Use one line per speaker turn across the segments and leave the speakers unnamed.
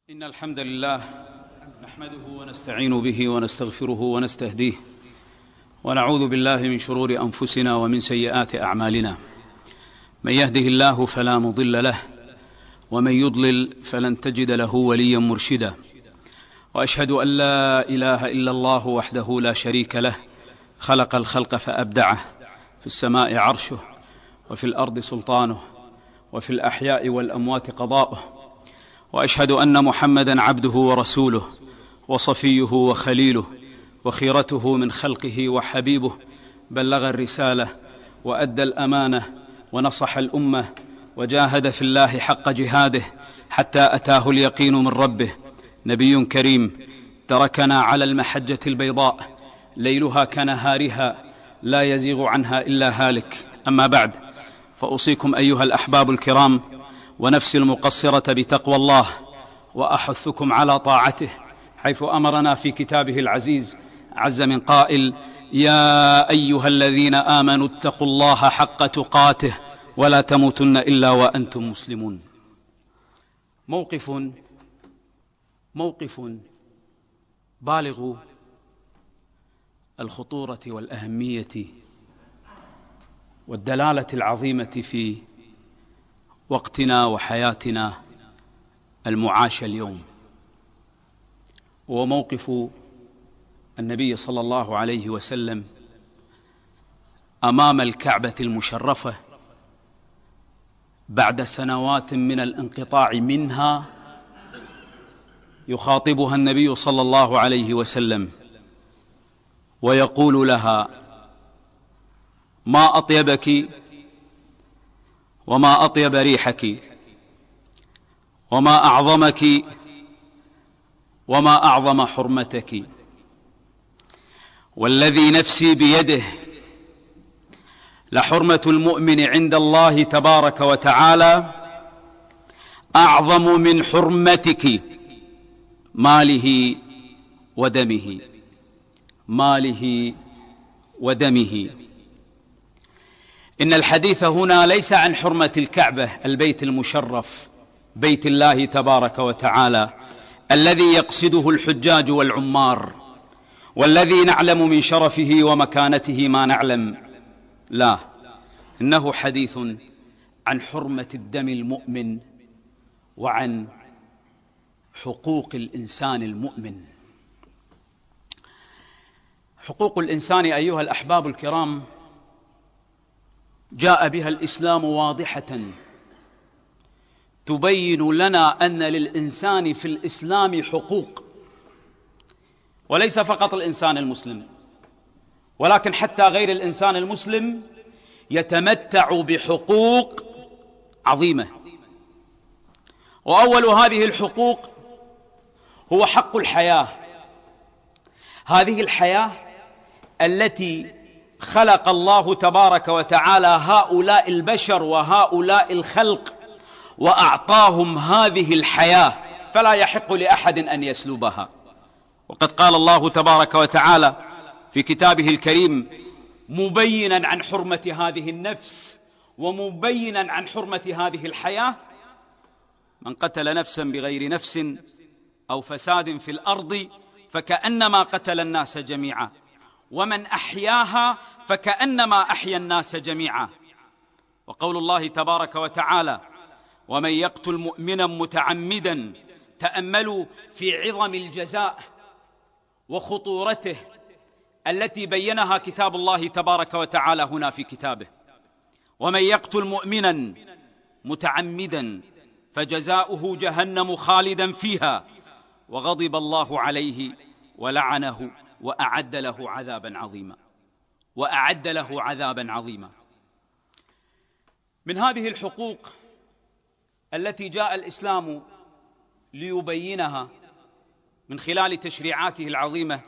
إن الحمد لله نحمده ونستعين به ونستغفره ونستهديه ونعوذ بالله من شرور أنفسنا ومن سيئات أعمالنا. من يهده الله فلا مضل له ومن يضلل فلن تجد له وليا مرشدا. وأشهد أن لا إله إلا الله وحده لا شريك له خلق الخلق فأبدعه، في السماء عرشه وفي الأرض سلطانه وفي الأحياء والأموات قضاؤه. وأشهد أن محمدًا عبده ورسوله وصفيه وخليله وخيرته من خلقه وحبيبه، بلغ الرسالة وأدى الأمانة ونصح الأمة وجاهد في الله حق جهاده حتى أتاه اليقين من ربه. نبي كريم تركنا على المحجة البيضاء ليلها كنهارها لا يزيغ عنها إلا هالك. أما بعد، فأوصيكم أيها الأحباب الكرام ونفسي المقصرة بتقوى الله، وأحثكم على طاعته حيث أمرنا في كتابه العزيز عز من قائل: يا أيها الذين آمنوا اتقوا الله حق تقاته ولا تموتن إلا وأنتم مسلمون. موقف بالغ الخطورة والأهمية والدلالة العظيمة في وقتنا وحياتنا المعاشة اليوم، هو موقف النبي صلى الله عليه وسلم أمام الكعبة المشرفة بعد سنوات من الانقطاع منها. يخاطبها النبي صلى الله عليه وسلم ويقول لها: ما أطيبك وما أطيب ريحك وما أعظمك وما أعظم حرمتك، والذي نفسي بيده لحرمة المؤمن عند الله تبارك وتعالى أعظم من حرمتك، ماله ودمه، ماله ودمه. إن الحديث هنا ليس عن حرمة الكعبة، البيت المشرف، بيت الله تبارك وتعالى الذي يقصده الحجاج والعمار، والذي نعلم من شرفه ومكانته ما نعلم. لا، إنه حديث عن حرمة الدم المؤمن وعن حقوق الإنسان المؤمن. حقوق الإنسان أيها الأحباب الكرام جاء بها الإسلام واضحة تبين لنا أن للإنسان في الإسلام حقوق، وليس فقط الإنسان المسلم، ولكن حتى غير الإنسان المسلم يتمتع بحقوق عظيمة. وأول هذه الحقوق هو حق الحياة، هذه الحياة التي خلق الله تبارك وتعالى هؤلاء البشر وهؤلاء الخلق وأعطاهم هذه الحياة، فلا يحق لأحد أن يسلبها. وقد قال الله تبارك وتعالى في كتابه الكريم مبينا عن حرمة هذه النفس ومبينا عن حرمة هذه الحياة: من قتل نفسا بغير نفس أو فساد في الأرض فكأنما قتل الناس جميعا، ومن أحياها فكأنما أحيا الناس جميعا. وقول الله تبارك وتعالى: ومن يقتل مؤمنا متعمدا. تأملوا في عظم الجزاء وخطورته التي بينها كتاب الله تبارك وتعالى هنا في كتابه: ومن يقتل مؤمنا متعمدا فجزاؤه جهنم خالدا فيها وغضب الله عليه ولعنه وأعد له عذابا عظيما، وأعد له عذابا عظيما. من هذه الحقوق التي جاء الإسلام ليبينها من خلال تشريعاته العظيمة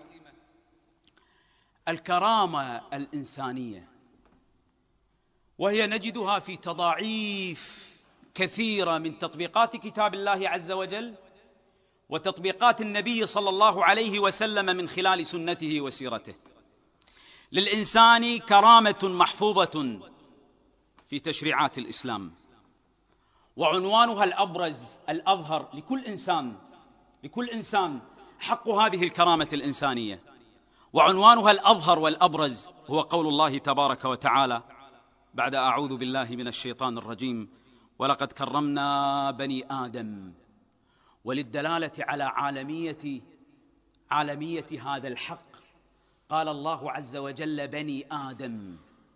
الكرامة الإنسانية، وهي نجدها في تضاعيف كثيرة من تطبيقات كتاب الله عز وجل وتطبيقات النبي صلى الله عليه وسلم من خلال سنته وسيرته. للإنسان كرامة محفوظة في تشريعات الإسلام، وعنوانها الأبرز الأظهر لكل إنسان لكل إنسان حق هذه الكرامة الإنسانية، وعنوانها الأظهر والأبرز هو قول الله تبارك وتعالى بعد أعوذ بالله من الشيطان الرجيم: ولقد كرمنا بني آدم. وللدلالة على عالمية هذا الحق قال الله عز وجل: بني آدم.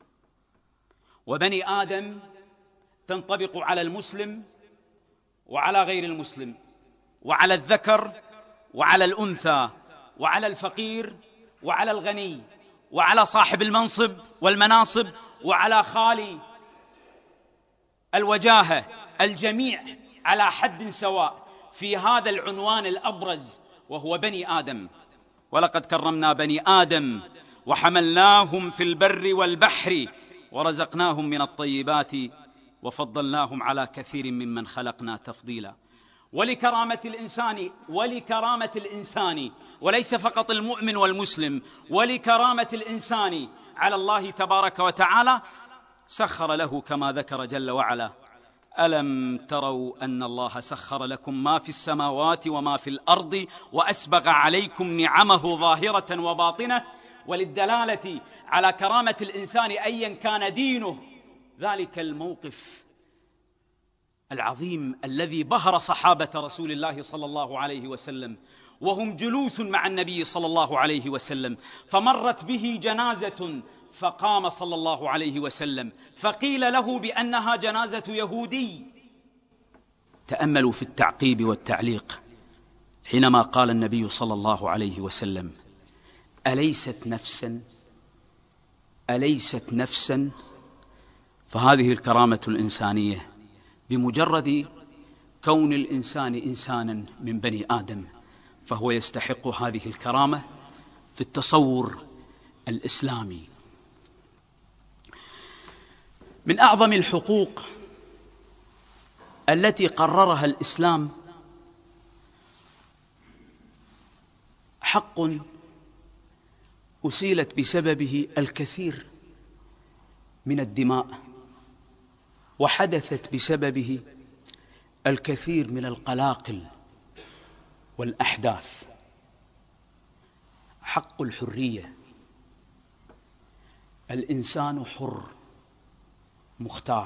وبني آدم تنطبق على المسلم وعلى غير المسلم، وعلى الذكر وعلى الأنثى، وعلى الفقير وعلى الغني، وعلى صاحب المنصب والمناصب، وعلى خالي الوجاهة. الجميع على حد سواء في هذا العنوان الأبرز وهو بني آدم. ولقد كرمنا بني آدم وحملناهم في البر والبحر ورزقناهم من الطيبات وفضلناهم على كثير ممن خلقنا تفضيلا. ولكرامة الإنسان وليس فقط المؤمن والمسلم، ولكرامة الإنسان على الله تبارك وتعالى سخر له كما ذكر جل وعلا: ألم تروا أن الله سخر لكم ما في السماوات وما في الأرض وأسبغ عليكم نعمه ظاهرة وباطنة. وللدلالة على كرامة الإنسان أيا كان دينه، ذلك الموقف العظيم الذي بهر صحابة رسول الله صلى الله عليه وسلم وهم جلوس مع النبي صلى الله عليه وسلم، فمرت به جنازة فقام صلى الله عليه وسلم فقيل له بأنها جنازة يهودي. تأملوا في التعقيب والتعليق حينما قال النبي صلى الله عليه وسلم: أليست نفسا. فهذه الكرامة الإنسانية بمجرد كون الإنسان إنسانا من بني آدم فهو يستحق هذه الكرامة في التصور الإسلامي. من أعظم الحقوق التي قررها الإسلام حق أسيلت بسببه الكثير من الدماء، وحدثت بسببه الكثير من القلاقل والأحداث: حق الحرية. الإنسان حر مختار.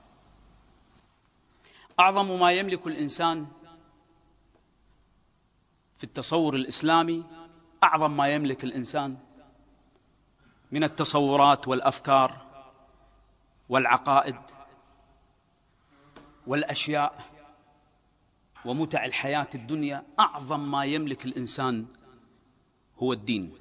أعظم ما يملك الإنسان في التصور الإسلامي، أعظم ما يملك الإنسان من التصورات والأفكار والعقائد والأشياء ومتع الحياة الدنيا، أعظم ما يملك الإنسان هو الدين.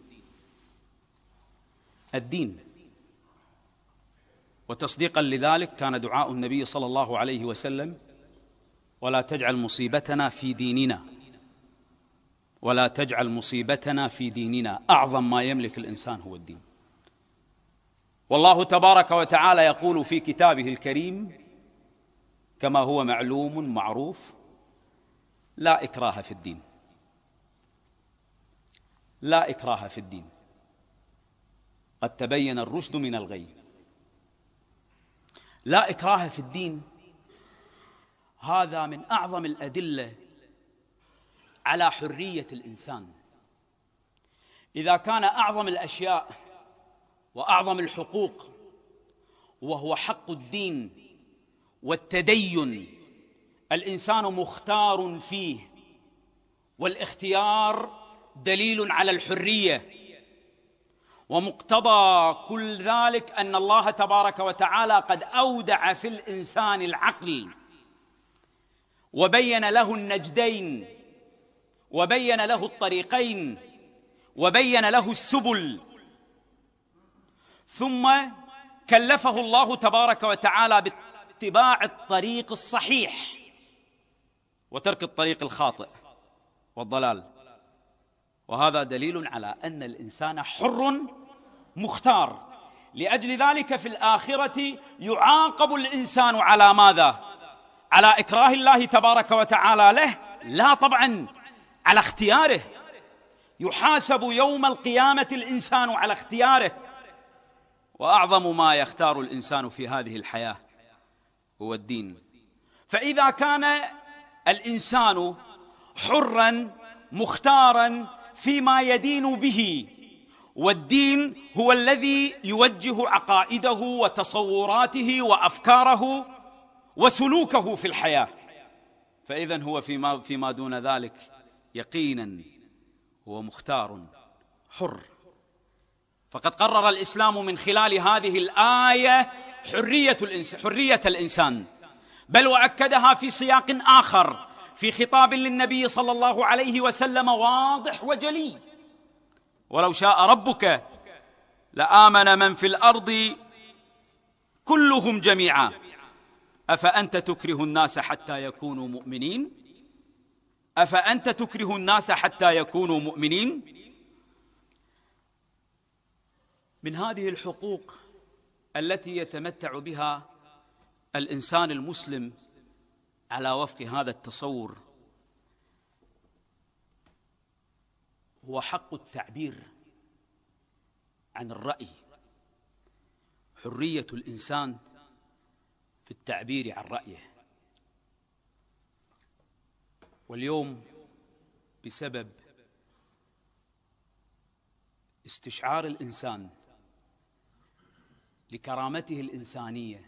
وتصديقا لذلك كان دعاء النبي صلى الله عليه وسلم: ولا تجعل مصيبتنا في ديننا، ولا تجعل مصيبتنا في ديننا. أعظم ما يملك الإنسان هو الدين. والله تبارك وتعالى يقول في كتابه الكريم كما هو معلوم معروف: لا إكراه في الدين. لا إكراه في الدين، قد تبين الرشد من الغي. لا إكراه في الدين، هذا من أعظم الأدلة على حرية الإنسان. إذا كان أعظم الأشياء وأعظم الحقوق وهو حق الدين والتدين الإنسان مختار فيه، والاختيار دليل على الحرية، ومقتضى كل ذلك أن الله تبارك وتعالى قد أودع في الإنسان العقل وبين له النجدين وبين له الطريقين وبين له السبل، ثم كلفه الله تبارك وتعالى باتباع الطريق الصحيح وترك الطريق الخاطئ والضلال. وهذا دليل على أن الإنسان حر مختار. لأجل ذلك في الآخرة يعاقب الإنسان على ماذا؟ على إكراه الله تبارك وتعالى له؟ لا طبعا، على اختياره. يحاسب يوم القيامة الإنسان على اختياره. وأعظم ما يختار الإنسان في هذه الحياة هو الدين. فإذا كان الإنسان حرا مختارا فيما يدين به، والدين هو الذي يوجه عقائده وتصوراته وأفكاره وسلوكه في الحياة. فإذن هو فيما دون ذلك يقينا هو مختار حر. فقد قرر الإسلام من خلال هذه الآية حرية الإنسان، بل وأكدها في سياق آخر في خطاب للنبي صلى الله عليه وسلم واضح وجلي: ولو شاء ربك لآمن من في الأرض كلهم جميعا أفأنت تكره الناس حتى يكونوا مؤمنين؟ أفأنت تكره الناس حتى يكونوا مؤمنين؟ من هذه الحقوق التي يتمتع بها الإنسان المسلم على وفق هذا التصور هو حق التعبير عن الرأي، حرية الإنسان في التعبير عن رأيه. واليوم بسبب استشعار الإنسان لكرامته الإنسانية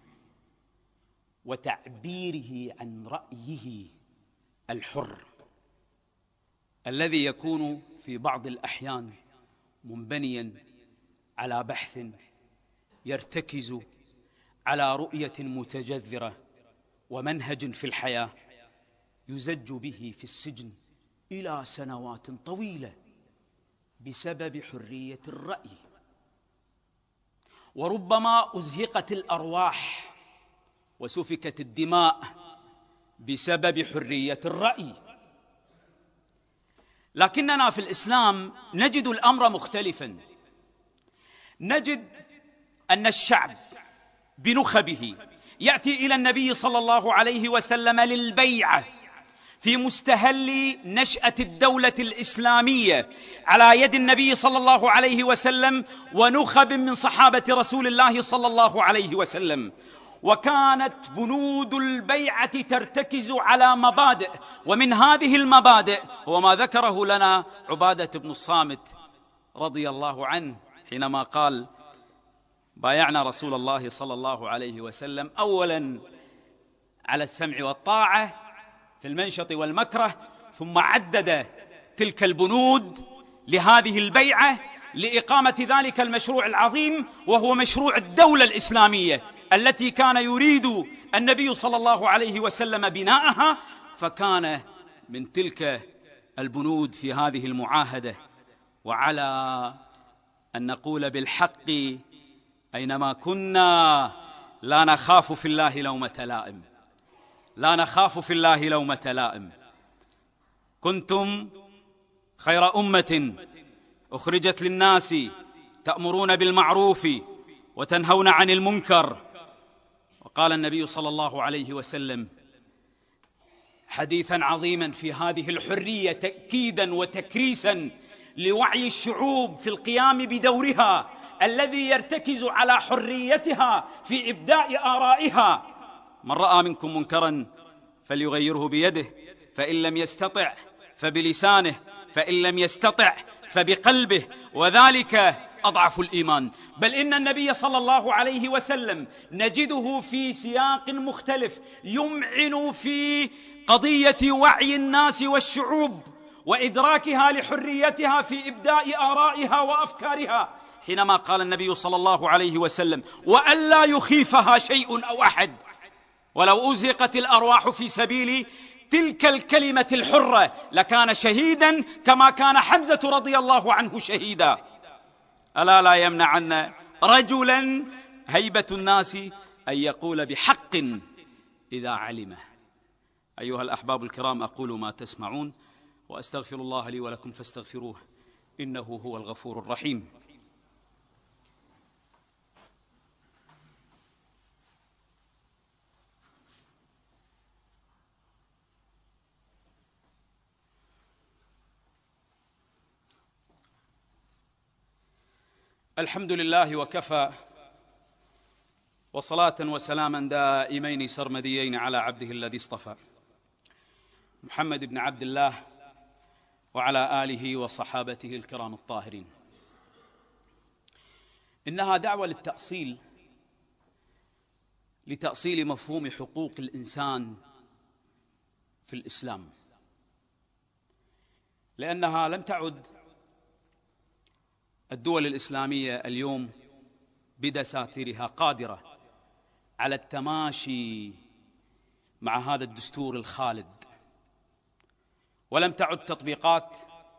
وتعبيره عن رأيه الحر الذي يكون في بعض الأحيان منبنيا على بحث يرتكز على رؤية متجذرة ومنهج في الحياة، يزج به في السجن إلى سنوات طويلة بسبب حرية الرأي. وربما أزهقت الأرواح وسفكت الدماء بسبب حرية الرأي. لكننا في الإسلام نجد الأمر مختلفا. نجد أن الشعب بنخبه يأتي إلى النبي صلى الله عليه وسلم للبيعة في مستهل نشأة الدولة الإسلامية على يد النبي صلى الله عليه وسلم ونخب من صحابة رسول الله صلى الله عليه وسلم. وكانت بنود البيعة ترتكز على مبادئ، ومن هذه المبادئ هو ما ذكره لنا عبادة بن الصامت رضي الله عنه حينما قال: بايعنا رسول الله صلى الله عليه وسلم أولا على السمع والطاعة في المنشط والمكره، ثم عدد تلك البنود لهذه البيعة لإقامة ذلك المشروع العظيم، وهو مشروع الدولة الإسلامية التي كان يريد النبي صلى الله عليه وسلم بناءها. فكان من تلك البنود في هذه المعاهدة: وعلى أن نقول بالحق أينما كنا لا نخاف في الله لومة لائم، لا نخاف في الله لومة لائم. كنتم خير أمة أخرجت للناس تأمرون بالمعروف وتنهون عن المنكر. وقال النبي صلى الله عليه وسلم حديثا عظيما في هذه الحرية تأكيدا وتكريسا لوعي الشعوب في القيام بدورها الذي يرتكز على حريتها في إبداء آرائها: من رأى منكم منكرا فليغيره بيده، فإن لم يستطع فبلسانه، فإن لم يستطع فبقلبه، وذلك أضعف الإيمان. بل إن النبي صلى الله عليه وسلم نجده في سياق مختلف يمعن في قضية وعي الناس والشعوب وإدراكها لحريتها في إبداء آرائها وأفكارها، حينما قال النبي صلى الله عليه وسلم: وألا يخيفها شيء أو أحد، ولو أزهقت الأرواح في سبيل تلك الكلمة الحرة لكان شهيدا كما كان حمزة رضي الله عنه شهيدا. ألا لا يمنعن رجلا هيبة الناس أن يقول بحق إذا علمه. أيها الأحباب الكرام، أقول ما تسمعون وأستغفر الله لي ولكم فاستغفروه إنه هو الغفور الرحيم. الحمد لله وكفى، وصلاة وسلاما دائمين سرمديين على عبده الذي اصطفى محمد بن عبد الله وعلى آله وصحابته الكرام الطاهرين. إنها دعوة لتأصيل مفهوم حقوق الإنسان في الإسلام، لأنها لم تعد الدول الإسلامية اليوم بدساتيرها قادرة على التماشي مع هذا الدستور الخالد، ولم تعد تطبيقات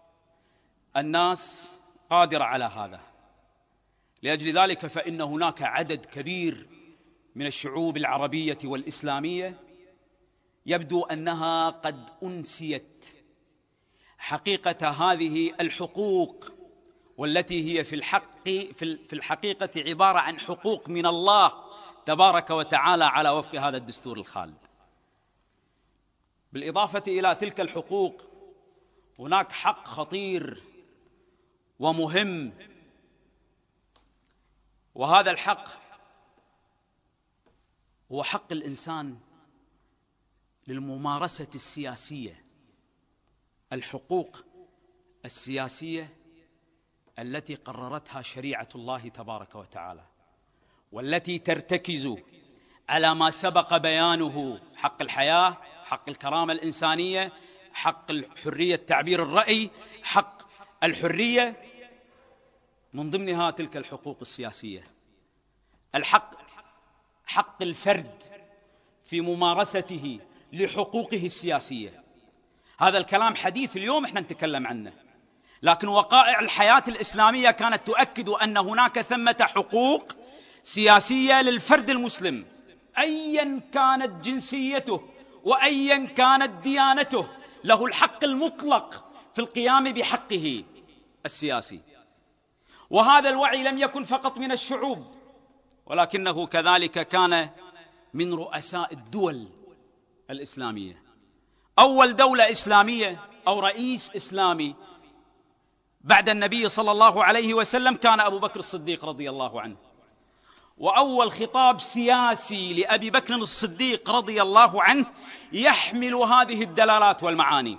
الناس قادرة على هذا. لأجل ذلك فإن هناك عدد كبير من الشعوب العربية والإسلامية يبدو أنها قد أنسيت حقيقة هذه الحقوق، والتي هي في الحقيقة عبارة عن حقوق من الله تبارك وتعالى على وفق هذا الدستور الخالد. بالإضافة إلى تلك الحقوق هناك حق خطير ومهم، وهذا الحق هو حق الإنسان للممارسة السياسية، الحقوق السياسية التي قررتها شريعة الله تبارك وتعالى، والتي ترتكز على ما سبق بيانه: حق الحياة، حق الكرامة الإنسانية، حق الحرية تعبير الرأي، حق الحرية. من ضمنها تلك الحقوق السياسية حق الفرد في ممارسته لحقوقه السياسية. هذا الكلام حديث اليوم احنا نتكلم عنه، لكن وقائع الحياة الإسلامية كانت تؤكد أن هناك ثمة حقوق سياسية للفرد المسلم أيا كانت جنسيته وأيا كانت ديانته، له الحق المطلق في القيام بحقه السياسي. وهذا الوعي لم يكن فقط من الشعوب، ولكنه كذلك كان من رؤساء الدول الإسلامية. أول دولة إسلامية أو رئيس إسلامي بعد النبي صلى الله عليه وسلم كان أبو بكر الصديق رضي الله عنه، وأول خطاب سياسي لأبي بكر الصديق رضي الله عنه يحمل هذه الدلالات والمعاني.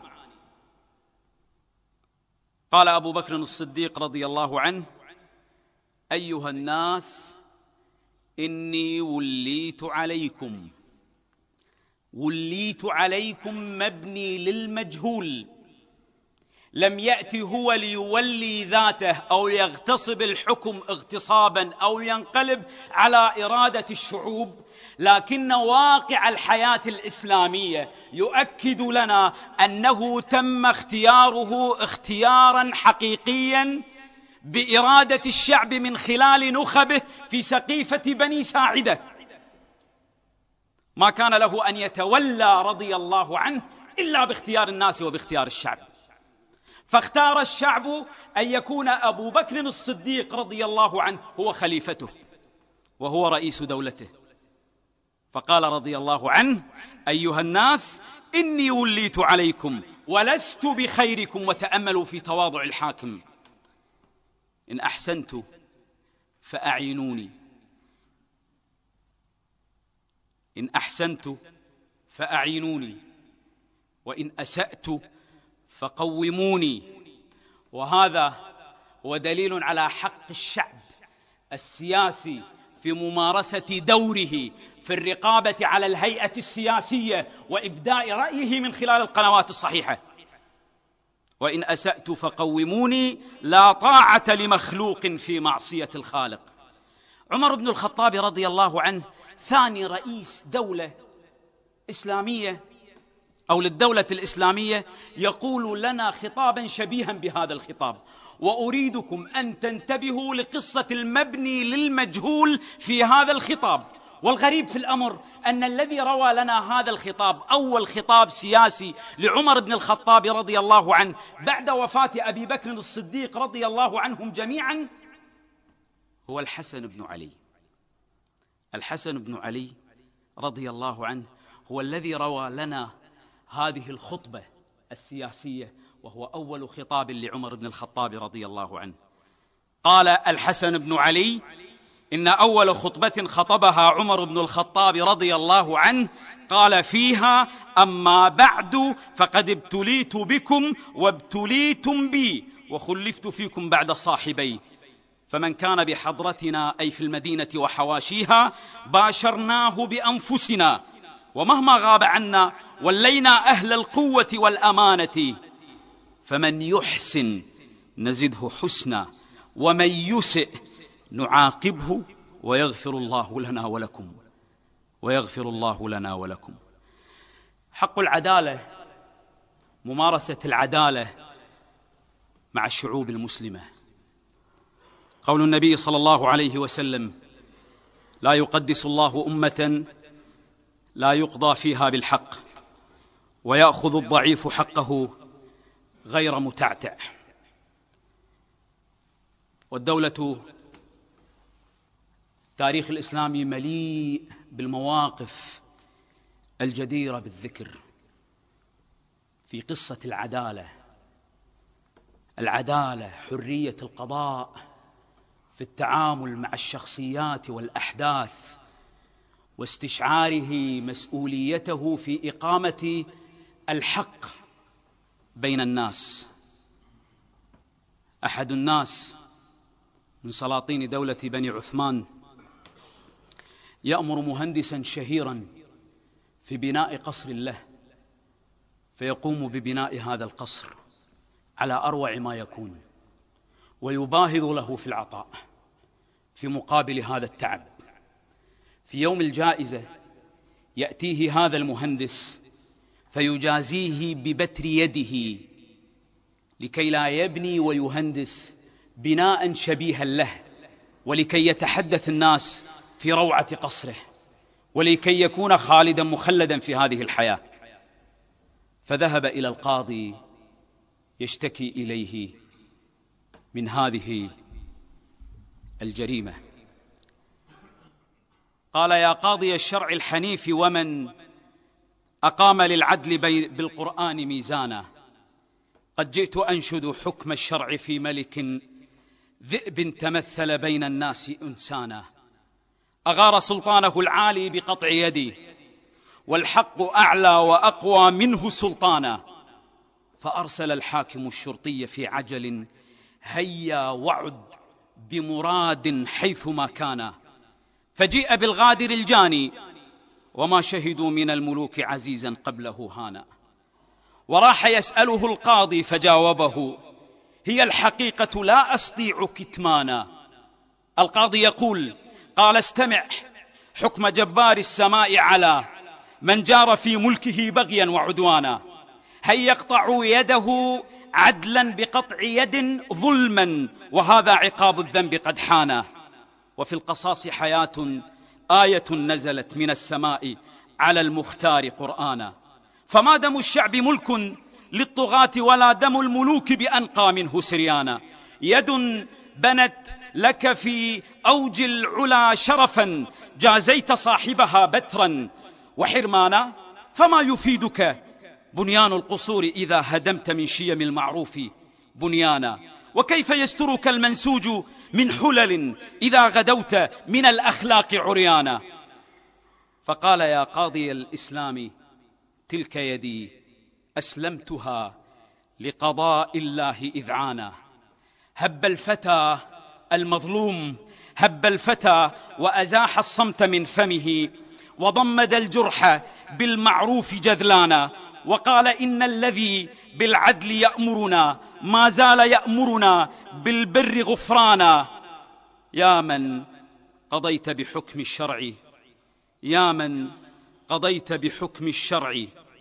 قال أبو بكر الصديق رضي الله عنه: أيها الناس، إني وليت عليكم مبني للمجهول، لم يأتي هو ليولي ذاته أو يغتصب الحكم اغتصابا أو ينقلب على إرادة الشعوب، لكن واقع الحياة الإسلامية يؤكد لنا أنه تم اختياره اختيارا حقيقيا بإرادة الشعب من خلال نخبه في سقيفة بني ساعدة. ما كان له أن يتولى رضي الله عنه إلا باختيار الناس وباختيار الشعب، فاختار الشعب أن يكون أبو بكر الصديق رضي الله عنه هو خليفته وهو رئيس دولته، فقال رضي الله عنه: أيها الناس، إني وليت عليكم ولست بخيركم. وتأملوا في تواضع الحاكم: إن أحسنت فأعينوني، إن أحسنت فأعينوني، وإن أسأت فقوموني. وهذا هو دليل على حق الشعب السياسي في ممارسة دوره في الرقابة على الهيئة السياسية وإبداء رأيه من خلال القنوات الصحيحة. وإن أسأت فقوموني، لا طاعة لمخلوق في معصية الخالق. عمر بن الخطاب رضي الله عنه ثاني رئيس دولة إسلامية أو للدولة الإسلامية يقول لنا خطابا شبيها بهذا الخطاب، وأريدكم أن تنتبهوا لقصة المبني للمجهول في هذا الخطاب. والغريب في الأمر أن الذي روى لنا هذا الخطاب، أول خطاب سياسي لعمر بن الخطاب رضي الله عنه بعد وفاة أبي بكر الصديق رضي الله عنهم جميعا، هو الحسن بن علي. الحسن بن علي رضي الله عنه هو الذي روى لنا هذه الخطبة السياسية، وهو أول خطاب لعمر بن الخطاب رضي الله عنه. قال الحسن بن علي: إن أول خطبة خطبها عمر بن الخطاب رضي الله عنه قال فيها: أما بعد فقد ابتليت بكم وابتليتم بي وخلفت فيكم بعد صاحبي، فمن كان بحضرتنا أي في المدينة وحواشيها باشرناه بأنفسنا، ومهما غاب عنا ولينا أهل القوة والأمانة، فمن يحسن نزده حسنا ومن يسئ نعاقبه ويغفر الله لنا ولكم، ويغفر الله لنا ولكم. حق العدالة، ممارسة العدالة مع الشعوب المسلمة. قول النبي صلى الله عليه وسلم: لا يقدس الله أمة لا يقضى فيها بالحق ويأخذ الضعيف حقه غير متعتع. والدولة، التاريخ الإسلامي مليء بالمواقف الجديرة بالذكر في قصة العدالة، حرية القضاء في التعامل مع الشخصيات والأحداث، واستشعاره مسؤوليته في إقامة الحق بين الناس. أحد الناس من سلاطين دولة بني عثمان يأمر مهندسا شهيرا في بناء قصر له، فيقوم ببناء هذا القصر على أروع ما يكون، ويباهظ له في العطاء في مقابل هذا التعب. في يوم الجائزة يأتيه هذا المهندس فيجازيه ببتر يده لكي لا يبني ويهندس بناء شبيها له، ولكي يتحدث الناس في روعة قصره، ولكي يكون خالدا مخلدا في هذه الحياة. فذهب إلى القاضي يشتكي إليه من هذه الجريمة. قال: يا قاضي الشرع الحنيف، ومن أقام للعدل بالقرآن ميزانا، قد جئت أنشد حكم الشرع في ملك ذئب تمثل بين الناس إنسانا، أغار سلطانه العالي بقطع يدي، والحق أعلى وأقوى منه سلطانا، فأرسل الحاكم الشرطي في عجل، هيا وعد بمراد حيثما كان، فجيء بالغادر الجاني، وما شهدوا من الملوك عزيزا قبله هانا. وراح يسأله القاضي فجاوبه: هي الحقيقة لا أستطيع كتمانا. القاضي يقول: قال: استمع، حكم جبار السماء على من جار في ملكه بغيا وعدوانا، هيا اقطعوا يده عدلا بقطع يد ظلما، وهذا عقاب الذنب قد حانا. وفي القصاص حياة، آية نزلت من السماء على المختار قرآنا، فما دم الشعب ملك للطغاة ولا دم الملوك بأنقى منه سريانا. يد بنت لك في أوج العلا شرفا، جازيت صاحبها بترا وحرمانا، فما يفيدك بنيان القصور إذا هدمت من شيم المعروف بنيانا، وكيف يسترك المنسوج من حلل إذا غدوت من الأخلاق عريانا. فقال: يا قاضي الإسلام، تلك يدي أسلمتها لقضاء الله إذعانا. هب الفتى المظلوم، هب الفتى وأزاح الصمت من فمه، وضمد الجرح بالمعروف جذلانا، وقال: إن الذي بالعدل يأمرنا ما زال يأمرنا بالبر غفرانا. يا من قضيت بحكم الشرع، يا من قضيت بحكم الشرع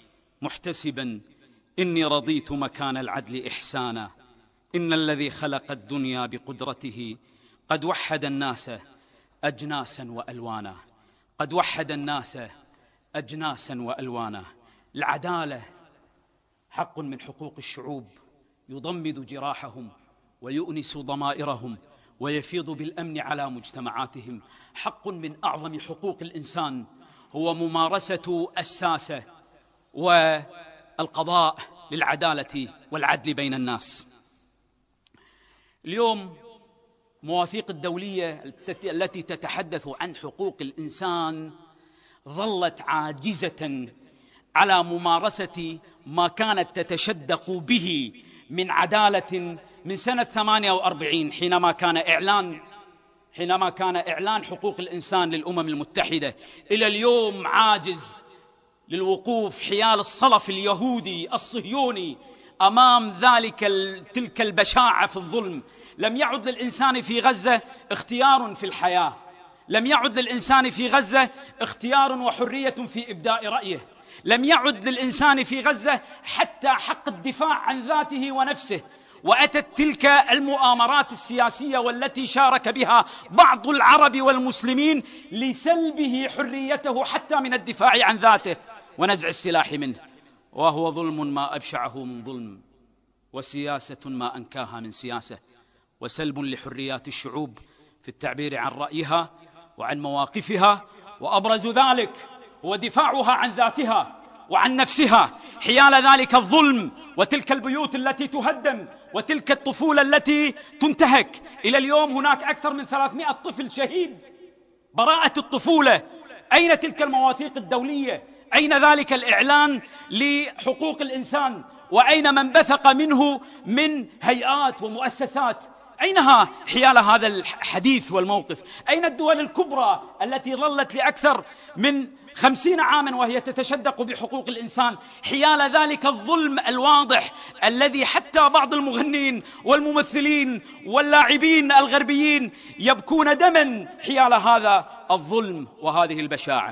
محتسبا، إني رضيت مكان العدل إحسانا. إن الذي خلق الدنيا بقدرته قد وحد الناس أجناسا وألوانا، قد وحد الناس أجناسا وألوانا. العدالة حق من حقوق الشعوب، يضمد جراحهم ويؤنس ضمائرهم ويفيض بالأمن على مجتمعاتهم. حق من أعظم حقوق الإنسان هو ممارسة الساسة والقضاء للعدالة والعدل بين الناس. اليوم المواثيق الدولية التي تتحدث عن حقوق الإنسان ظلت عاجزة على ممارسة ما كانت تتشدق به من عدالة من سنة 48 حينما كان إعلان حقوق الإنسان للأمم المتحدة، إلى اليوم عاجز للوقوف حيال الصلف اليهودي الصهيوني أمام تلك البشاعة في الظلم. لم يعد للإنسان في غزة اختيار في الحياة، لم يعد للإنسان في غزة اختيار وحرية في إبداء رأيه، لم يعد للإنسان في غزة حتى حق الدفاع عن ذاته ونفسه. وأتت تلك المؤامرات السياسية والتي شارك بها بعض العرب والمسلمين لسلبه حريته حتى من الدفاع عن ذاته ونزع السلاح منه، وهو ظلم ما أبشعه من ظلم، وسياسة ما أنكاها من سياسة، وسلب لحريات الشعوب في التعبير عن رأيها وعن مواقفها، وأبرز ذلك هو دفاعها عن ذاتها وعن نفسها حيال ذلك الظلم، وتلك البيوت التي تهدم، وتلك الطفولة التي تنتهك. إلى اليوم هناك أكثر من 300 طفل شهيد. براءة الطفولة، أين تلك المواثيق الدولية؟ أين ذلك الإعلان لحقوق الإنسان؟ وأين من بثق منه من هيئات ومؤسسات؟ أينها حيال هذا الحديث والموقف؟ أين الدول الكبرى التي ظلت لأكثر من 50 عاما وهي تتشدق بحقوق الإنسان حيال ذلك الظلم الواضح الذي حتى بعض المغنين والممثلين واللاعبين الغربيين يبكون دما حيال هذا الظلم وهذه البشاعة؟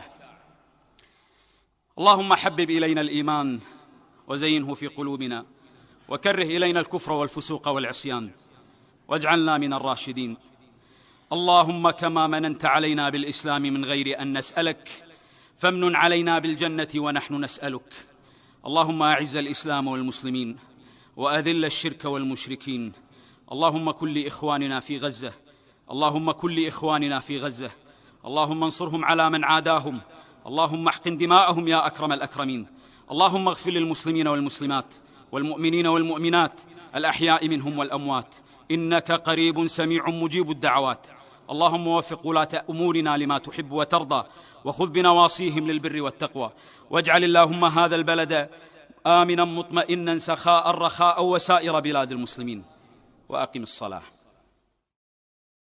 اللهم حبب إلينا الإيمان وزينه في قلوبنا، وكره إلينا الكفر والفسوق والعصيان، واجعلنا من الراشدين. اللهم كما مننت علينا بالإسلام من غير أن نسألك، فامنن علينا بالجنة ونحن نسألك. اللهم أعز الإسلام والمسلمين، وأذل الشرك والمشركين. اللهم كن لإخواننا في غزة، اللهم كن لإخواننا في غزة، اللهم انصرهم على من عاداهم، اللهم احقن دماءهم يا أكرم الأكرمين. اللهم اغفر للمسلمين والمسلمات والمؤمنين والمؤمنات الأحياء منهم والأموات، إنك قريب سميع مجيب الدعوات. اللهم وفق ولاة أمورنا لما تحب وترضى، وخذ بنواصيهم للبر والتقوى، واجعل اللهم هذا البلد آمنا مطمئنا سخاء رخاء وسائر بلاد المسلمين. وأقم الصلاة.